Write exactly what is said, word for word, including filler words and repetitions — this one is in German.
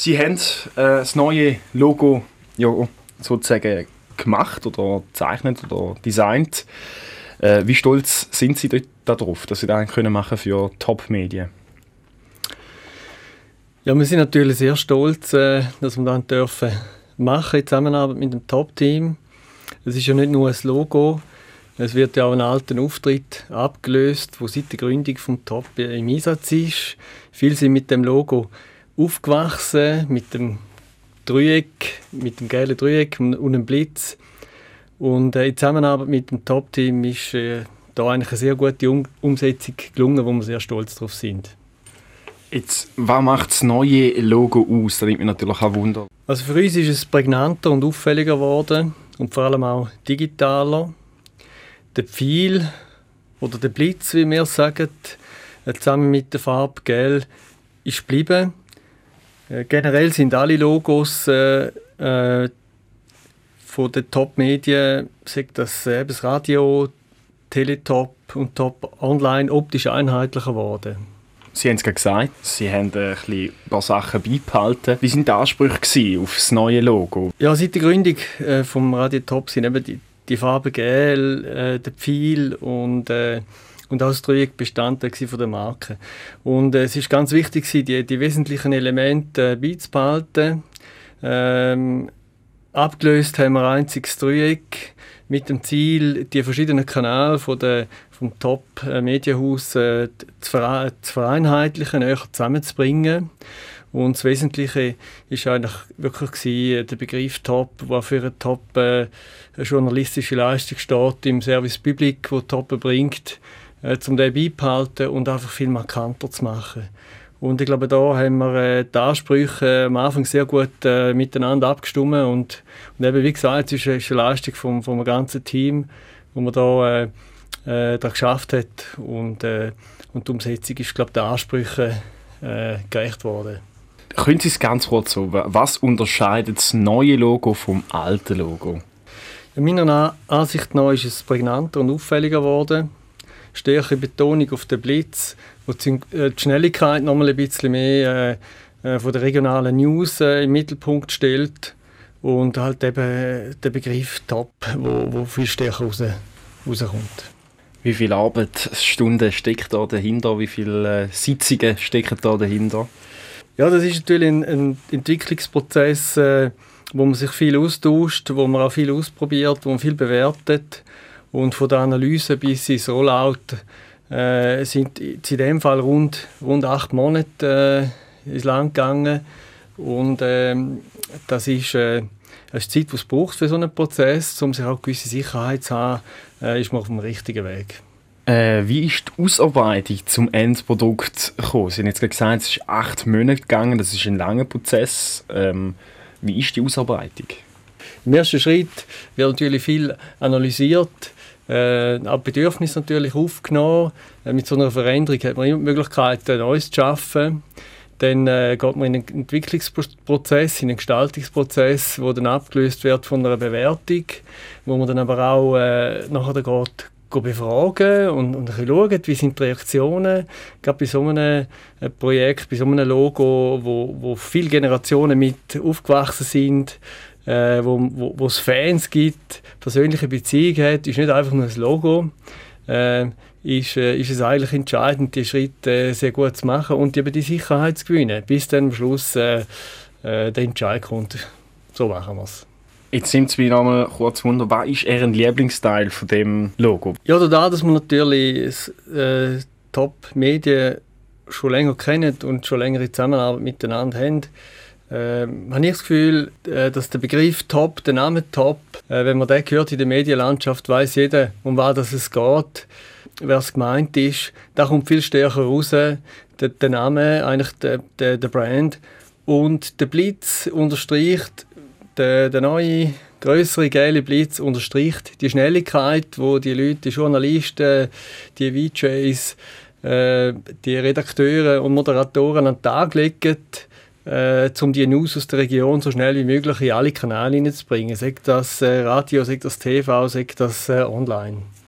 Sie haben äh, das neue Logo ja, sozusagen gemacht oder gezeichnet oder designt. Äh, wie stolz sind Sie darauf, dass Sie das können machen für Top-Medien? Ja, wir sind natürlich sehr stolz, äh, dass wir das dürfen machen in Zusammenarbeit mit dem Top-Team. Es ist ja nicht nur ein Logo, es wird ja auch ein alter Auftritt abgelöst, der seit der Gründung vom Top im Einsatz ist. Viele sind mit dem Logo aufgewachsen, mit dem Dreieck, mit dem gelben Dreieck und einem Blitz. Und äh, in Zusammenarbeit mit dem Top-Team ist äh, da eigentlich eine sehr gute um- Umsetzung gelungen, wo wir sehr stolz drauf sind. Jetzt, was macht das neue Logo aus? Das nimmt mich natürlich auch Wunder. Also für uns ist es prägnanter und auffälliger geworden und vor allem auch digitaler. Der Pfeil oder der Blitz, wie wir sagen, äh, zusammen mit der Farbe Gelb, ist geblieben. Äh, generell sind alle Logos äh, äh, von den Top-Medien, sagt das, äh, das Radio, Teletop und Top Online, optisch einheitlicher geworden. Sie haben es gerade gesagt, Sie haben ein, ein paar Sachen beibehalten. Wie waren die Ansprüche auf das neue Logo? Ja, seit der Gründung äh, vom Radio Top sind eben die, die Farben Gelb, äh, der Pfeil und, äh, und auch das Dreieck Bestandteil von der Marke. Und äh, es ist ganz wichtig, die, die wesentlichen Elemente äh, beizubehalten. Ähm, abgelöst haben wir ein einziges Dreieck mit dem Ziel, die verschiedenen Kanäle von der, vom Top-Medienhaus äh, zu, vere- zu vereinheitlichen, näher zusammenzubringen. Und das Wesentliche war eigentlich wirklich gewesen, der Begriff Top, der für eine Top äh, journalistische Leistung steht, im Service Public, wo Top bringt, äh, um den beizubehalten und einfach viel markanter zu machen. Und ich glaube, da haben wir äh, die Ansprüche äh, am Anfang sehr gut äh, miteinander abgestimmt. Und, und eben, wie gesagt, es ist, ist eine Leistung vom, vom ganzen Team, wo man da, äh, äh, da geschafft hat. Und, äh, und die Umsetzung ist, glaube ich, den Ansprüchen äh, gerecht worden. Können Sie es ganz kurz so, was unterscheidet das neue Logo vom alten Logo? In meiner Ansicht nach ist es prägnanter und auffälliger geworden. Stärkere Betonung auf den Blitz, wo die Schnelligkeit noch mal ein bisschen mehr äh, von der regionalen News äh, im Mittelpunkt stellt und halt eben der Begriff Top, wo, wo viel stärker raus, rauskommt. Wie viele Arbeitsstunden steckt da dahinter? Wie viele äh, Sitzungen stecken da dahinter? Ja, das ist natürlich ein, ein Entwicklungsprozess, äh, wo man sich viel austauscht, wo man auch viel ausprobiert, wo man viel bewertet. Und von der Analyse bis ins Rollout äh, sind in dem Fall rund, rund acht Monate äh, ins Land gegangen. Und äh, das ist, äh, das ist die Zeit, die es braucht für so einen Prozess, um sich auch gewisse Sicherheit zu haben, äh, ist man auf dem richtigen Weg. Äh, wie ist die Ausarbeitung zum Endprodukt gekommen? Sie haben jetzt gesagt, es ist acht Monate gegangen, das ist ein langer Prozess. Ähm, wie ist die Ausarbeitung? Im ersten Schritt wird natürlich viel analysiert, äh, auch Bedürfnisse natürlich aufgenommen. Äh, mit so einer Veränderung hat man immer die Möglichkeit, Neues zu schaffen. Dann äh, geht man in einen Entwicklungsprozess, in einen Gestaltungsprozess, der dann abgelöst wird von einer Bewertung, wo man dann aber auch äh, nachher dann geht, befragen und, und ein bisschen schauen, wie sind die Reaktionen, gerade bei so einem äh, Projekt, bei so einem Logo, wo, wo viele Generationen mit aufgewachsen sind, äh, wo, wo, wo es Fans gibt, persönliche Beziehungen hat, ist nicht einfach nur ein Logo, äh, ist, äh, ist es eigentlich entscheidend, die Schritte äh, sehr gut zu machen und eben die Sicherheit zu gewinnen, bis dann am Schluss äh, äh, der Entscheid kommt. So machen wir es. Jetzt sind es mich noch mal kurz wunder, was ist Ihr Lieblingsteil von dem Logo? Ja, dadurch, dass wir natürlich äh, Top-Medien schon länger kennen und schon längere Zusammenarbeit miteinander haben, äh, habe ich das Gefühl, äh, dass der Begriff Top, der Name Top, äh, wenn man den hört in der Medienlandschaft, weiß jeder, um was es geht, wer es gemeint ist. Da kommt viel stärker raus, der, der Name, eigentlich der, der, der Brand. Und der Blitz unterstreicht, Der, der neue, grössere, gelbe Blitz unterstreicht die Schnelligkeit, wo die Leute, die Journalisten, die V Js, äh, die Redakteure und Moderatoren an den Tag legen, äh, um die News aus der Region so schnell wie möglich in alle Kanäle hineinzubringen. Sei das äh, Radio, sei das T V, sei das äh, online.